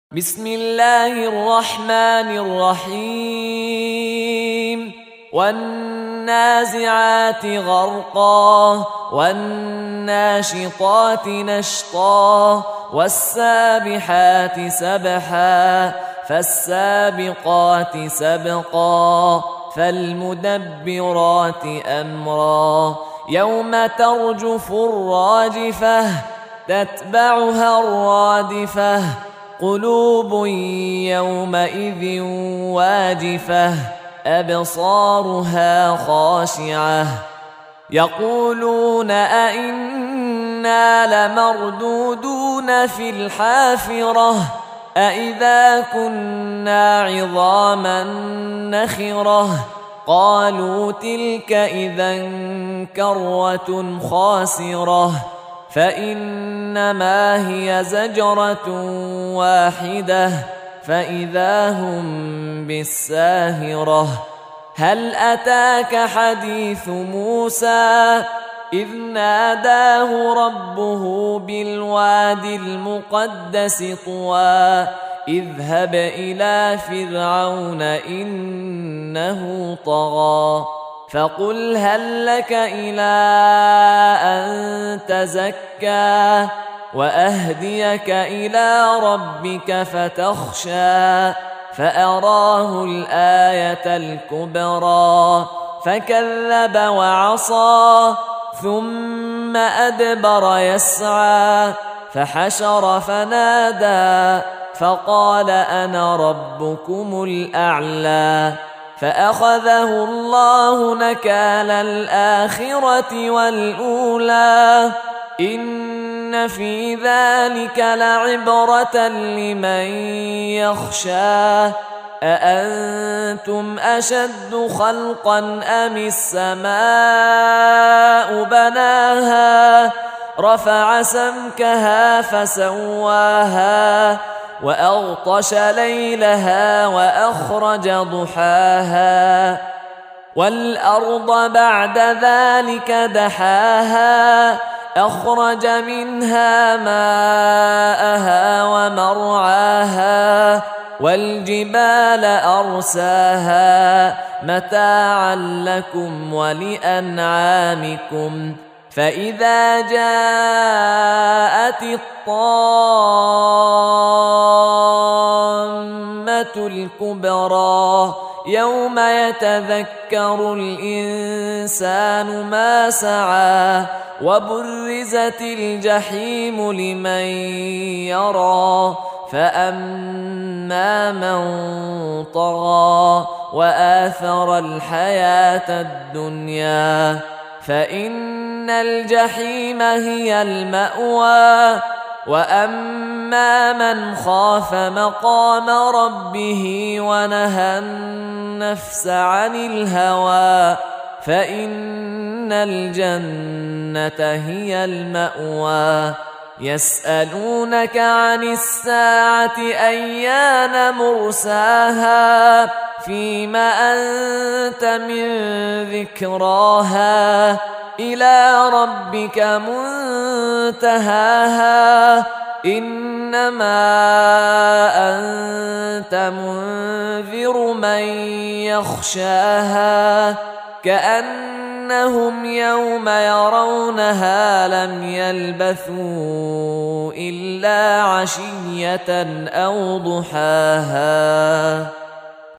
بسم الله الرحمن الرحيم والنازعات غرقا والناشطات نشطا والسابحات سبحا فالسابقات سبقا فالمدبرات أمرا يوم ترجف الراجفة تتبعها الرادفة قلوب يومئذ واجفة أبصارها خاشعة يقولون أئنا لمردودون في الحافرة أئذا كنا عظاما نخرة قالوا تلك إذا كرة خاسرة فإنما هي زجرة واحدة فإذا هم بالساهرة هل أتاك حديث موسى إذ ناداه ربه بالواد المقدس طوى اذهب إلى فرعون إنه طغى فقل هل لك إلى أن تزكى وأهديك إلى ربك فتخشى فأراه الآية الكبرى فكذب وعصى ثم أدبر يسعى فحشر فنادى فقال أنا ربكم الأعلى فأخذه الله نكال الآخرة والأولى إن في ذلك لعبرة لمن يخشى أأنتم أشد خلقا أم السماء بناها رفع سمكها فسواها وأغطش ليلها وأخرج ضحاها والأرض بعد ذلك دحاها أخرج منها ماءها ومرعاها والجبال أرساها متاعا لكم ولأنعامكم فإذا جاءت الطامة الكبرى يوم يتذكر الإنسان ما سعى وبرزت الجحيم لمن يرى فأما من طغى وآثر الحياة الدنيا فإن الجحيم هي المأوى وأما من خاف مقام ربه ونهى النفس عن الهوى فإن الجنة هي المأوى يسألونك عن الساعة أيان مرساها فيم أنت من ذكراها إلى ربك منتهاها إنما أنت منذر من يخشاها كأنهم يوم يرونها لم يلبثوا إلا عشية أو ضحاها.